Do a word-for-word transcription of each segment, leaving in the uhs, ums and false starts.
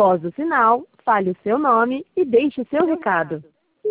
Após o sinal, fale o seu nome e deixe o seu recado.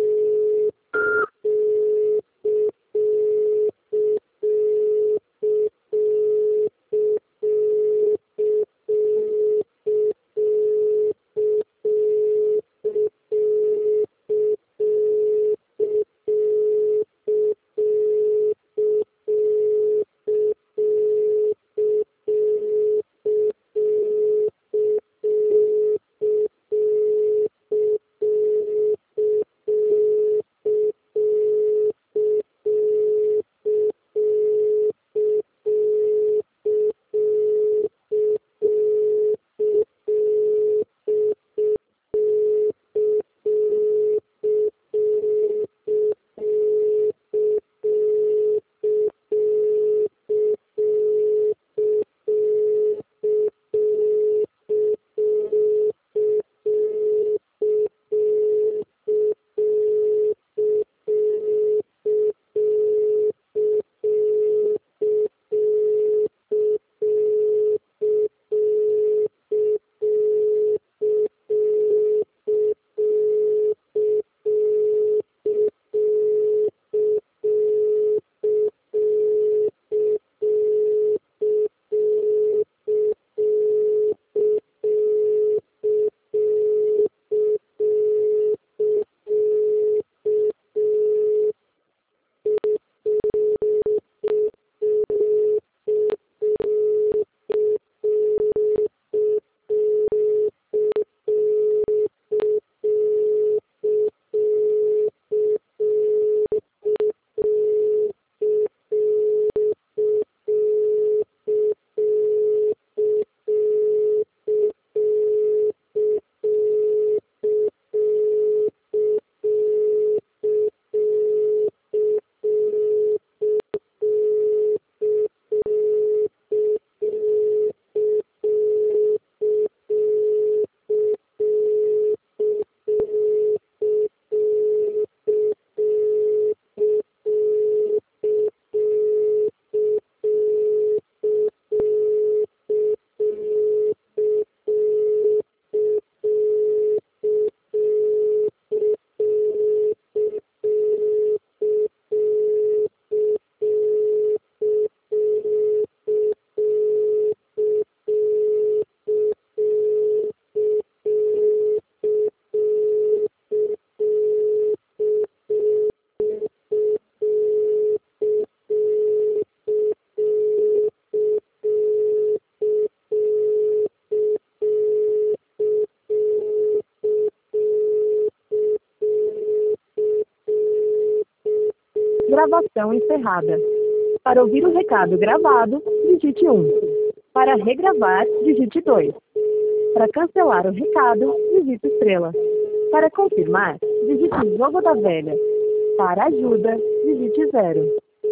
Gravação encerrada. Para ouvir o recado gravado, digite um. Para regravar, digite dois. Para cancelar o recado, digite estrela. Para confirmar, digite jogo da velha. Para ajuda, digite zero.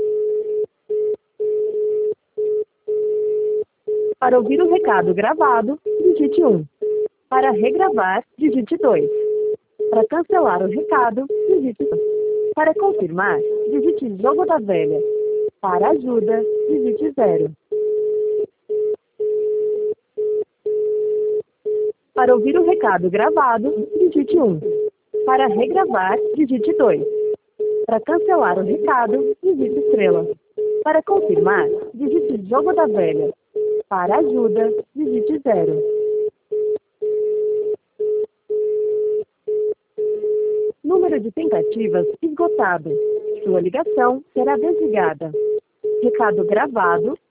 Para ouvir o recado gravado, digite um. Para regravar, digite dois. Para cancelar o recado, digite um. Para confirmar, digite jogo da velha. Para ajuda, digite zero. Para ouvir o recado gravado, digite um. Para regravar, digite dois. Para cancelar o recado, digite estrela. Para confirmar, digite jogo da velha. Para ajuda, digite zero. Número de tentativas esgotado. Sua ligação será desligada. Recado gravado